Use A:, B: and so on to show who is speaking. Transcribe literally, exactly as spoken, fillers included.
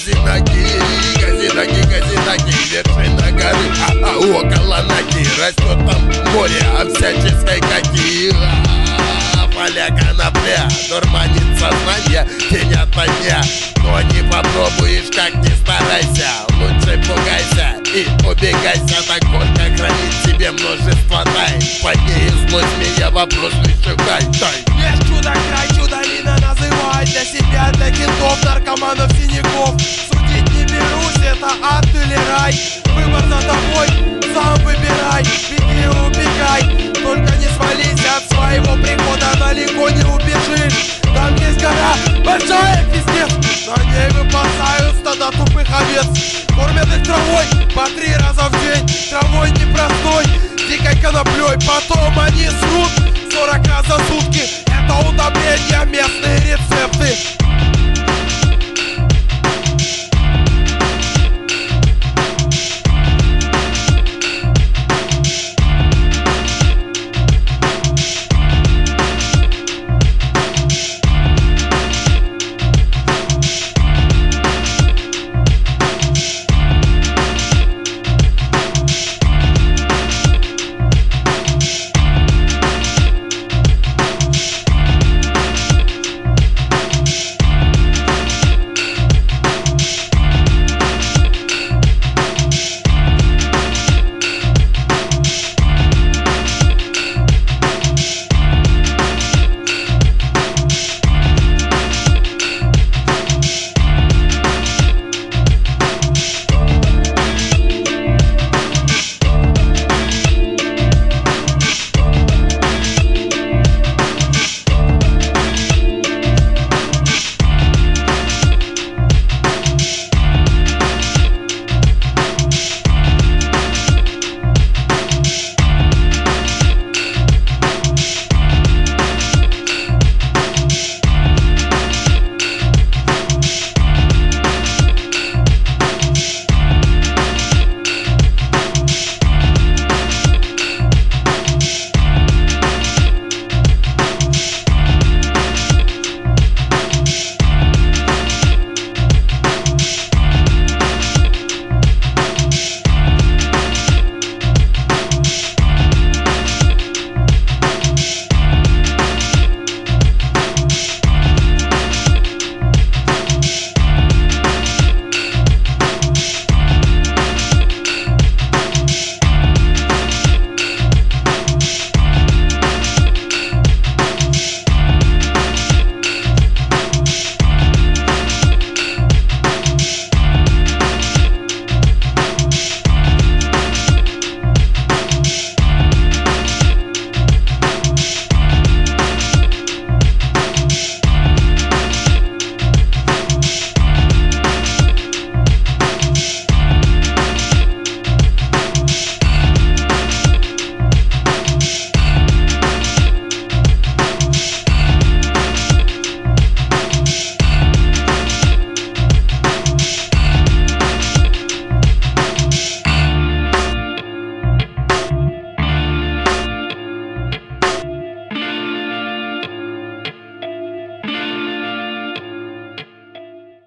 A: газинаки, газинаки, газинаки, вершина горы, а, а около ноги растет там море, а всяческой какие. Поля конопля дурманит сознание день ото дня. Но не попробуешь, как не старайся, лучше пугайся и убегайся. Так горько хранит себе множество тайн, под ней злость меня вопрос лишь шукай.
B: Есть чудо-край, чудо-лина называй для себя, для кентов, наркоманов, синяков. Судить не берусь, это ад или рай. Выбор за тобой, сам выбирай. Беги и убегай, только не свались от своего прихода, далеко не убежишь. Там есть гора, большая пиздец, на ней выпасают стада тупых овец. Кормят их травой по три раза в день, травой непростой, дикой коноплей. Потом они срут сорок раз за сутки, это удобрения, местные рецепты.